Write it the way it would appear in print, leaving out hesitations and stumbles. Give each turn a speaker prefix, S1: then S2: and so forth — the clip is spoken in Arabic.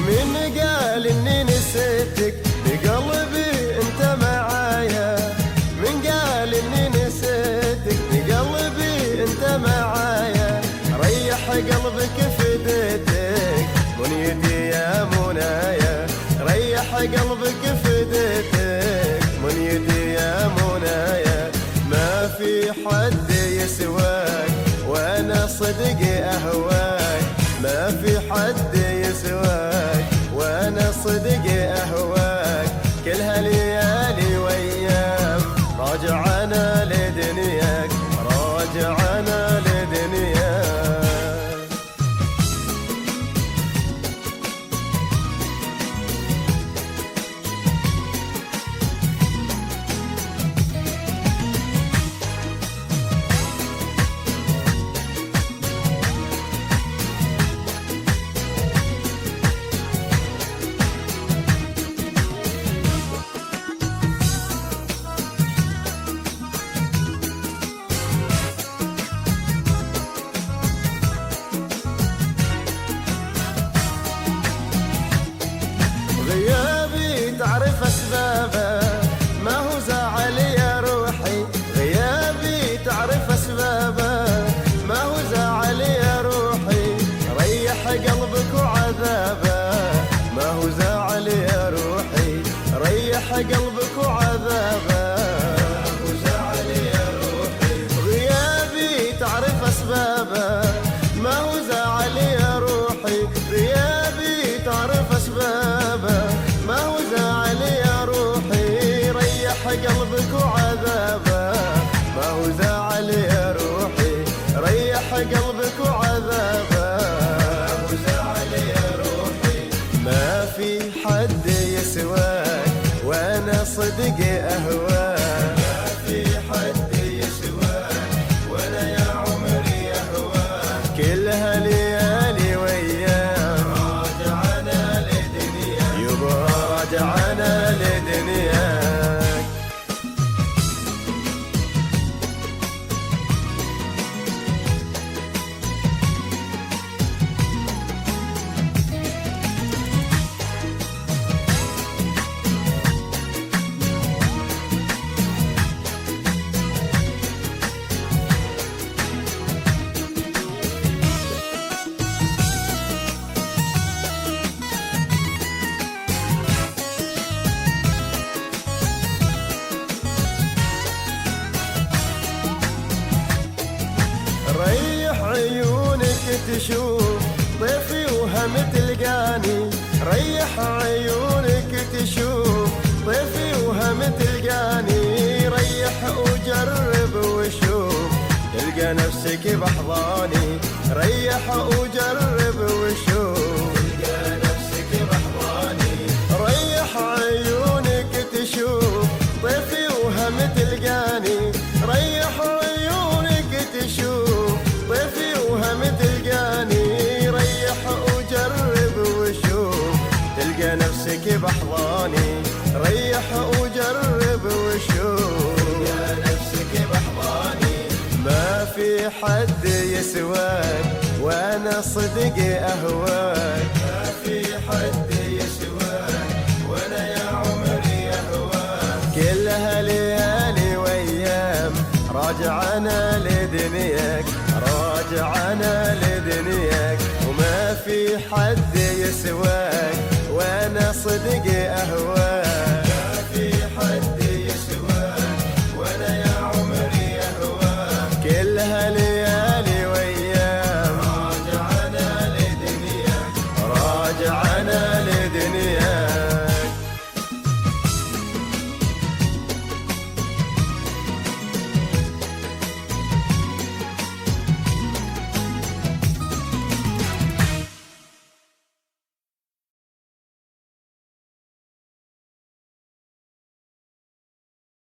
S1: من قال اني نسيتك بقلبي انت معايا، من قال اني نسيتك بقلبي انت معايا، ريح قلبك فديتك منيتي يا منايا، ريح قلبك فديتك منيتي يا منايا، ما في حد يسواك وانا صدق اهواك، ما في حد يسواك وانا صدق اهواك، كل هالليالي وايام راجع انا لدنياك، راجع انا لدنياك. غيابي تعرف أسبابه ما هو زعل يا روحي، غيابي تعرف أسبابه ما هو زعل يا روحي، ريح قلبك وعذابه ما هو زعل يا روحي، ريح قلبك وعذابه ما هو زعل يا روحي، غيابي تعرف أسبابه ما هو زعل يا روحي، غيابي تعرف أسبابه ما هو زعل يا روحي، ريح قلبك وعذابه ما هو زعل يا روحي، ريح قلبك وعذابه ما هو زعل يا روحي، ما في حد يسواك وانا صدق اهواك، ما في حد يسواك وانا يا عمري اهواك، كل هالليالي وايام راجع انا لدنياك، يبا راجع انا لدنياك. ريح عيونك تشوف ضيفي وهم تلقاني، ريح عيونك تشوف ضيفي وهم تلقاني، ريح وجرب وشوف تلقى نفسك بحضاني، ريح وجرب وشوف تلقى نفسك بحضاني، ريح عيونك تشوف ضيفي وهم تلقاني، ريح عيونك تشوف ضيفي وهم تلقاني، ريح وجرب وشوف تلقى نفسك بحضاني، ريح وجرب وشوف تلقى نفسك بحضاني، ما في حد يسواك وانا صدق اهواك، ما في حد يسواك وانا يا عمري اهواك، كل هالليالي وايام راجع انا لدنياك، راجع انا لدنياك، وما في حد يسواك